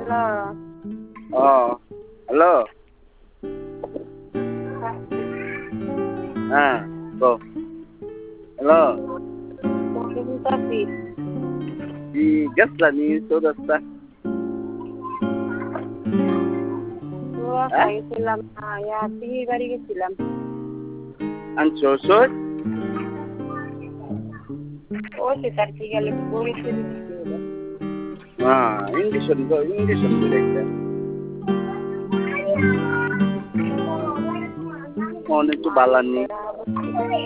hello হ্যাঁ তো hello di gas lah ni sudah sah গেছিলাম পিহির বাড়ি গেছিলাম ancosor ও সে তার কি গেল English direkte অনেক তো বালানি